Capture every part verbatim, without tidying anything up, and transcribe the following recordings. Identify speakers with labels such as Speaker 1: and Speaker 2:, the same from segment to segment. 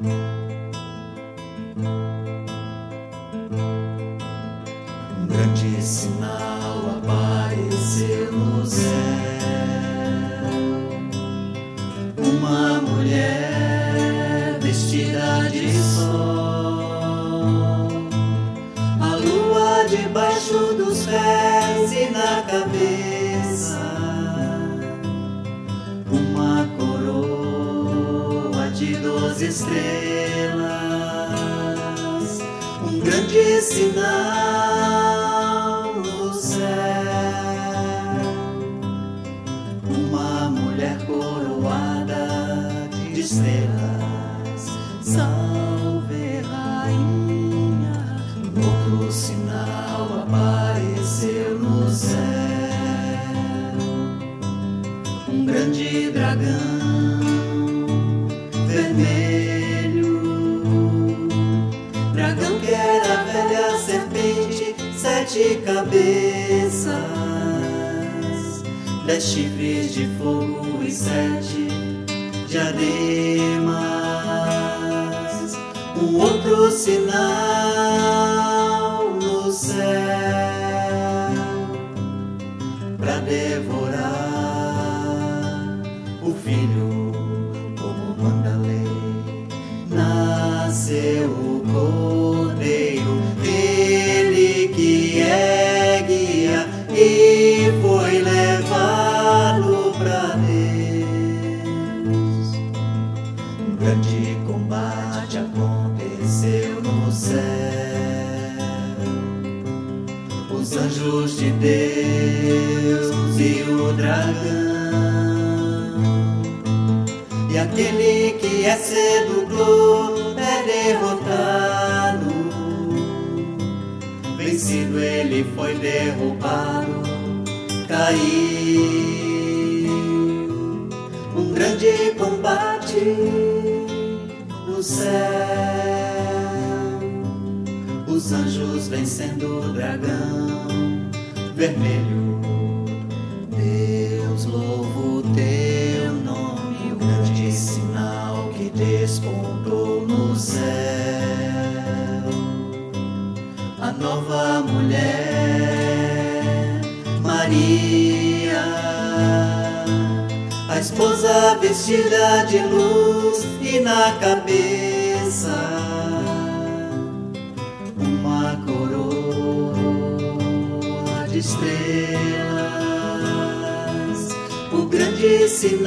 Speaker 1: Um grande sinal apareceu no céu, uma mulher vestida de sol, a lua debaixo dos pés e na cabeça, uma coroa de doze estrelas, um grande sinal no céu, uma mulher coroada de estrelas. Salve, rainha. Outro sinal apareceu no céu, um grande dragão vermelho, dragão que era a velha serpente, sete cabeças, dez chifres de fogo e sete diademas. Um outro sinal no céu, pra devorar o filho como manda a lei. Nasceu o Cordeiro, ele que é guia, e foi levá-lo pra Deus. Um grande combate aconteceu no céu, os anjos de Deus e o dragão, e aquele que é sedutor é derrotado, vencido ele foi derrubado, caiu. Um grande combate no céu, os anjos vencendo o dragão vermelho. Deus, louvo o teu nome, o grande sinal que despontou no céu, a nova mulher Maria, a esposa vestida de luz e na cabeça uma coroa de estrelas, o grande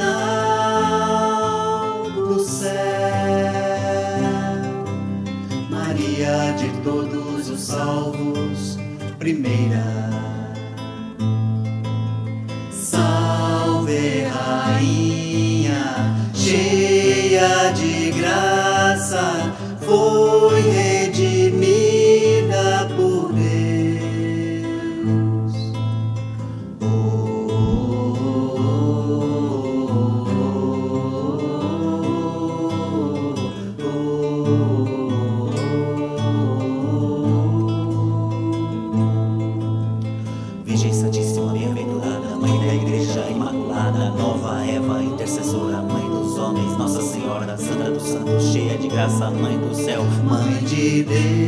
Speaker 1: sinal do céu, Maria de todos os salvos, primeira. Salve, rainha, cheia de graça, foi redimida por Deus. Oh, oh, oh, oh, oh. Virgem Santíssima, bem-aventurada, Mãe da Igreja Imaculada, Nova Eva, intercessora, Mãe dos homens, Nossa Senhora, Santa dos Santos, cheia de graça, Mãe do céu, Mãe de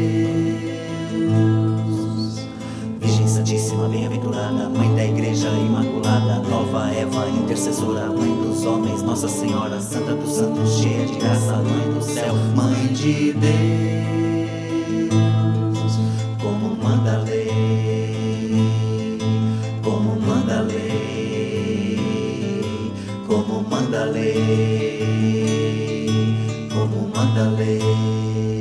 Speaker 1: Deus. Virgem Santíssima, bem-aventurada, Mãe da Igreja Imaculada, Nova Eva, intercessora, Mãe dos homens, Nossa Senhora, Santa dos Santos, cheia de graça, Mãe do céu, Mãe de Deus. Como manda a lei, como manda a lei, como manda a lei, como manda a lei.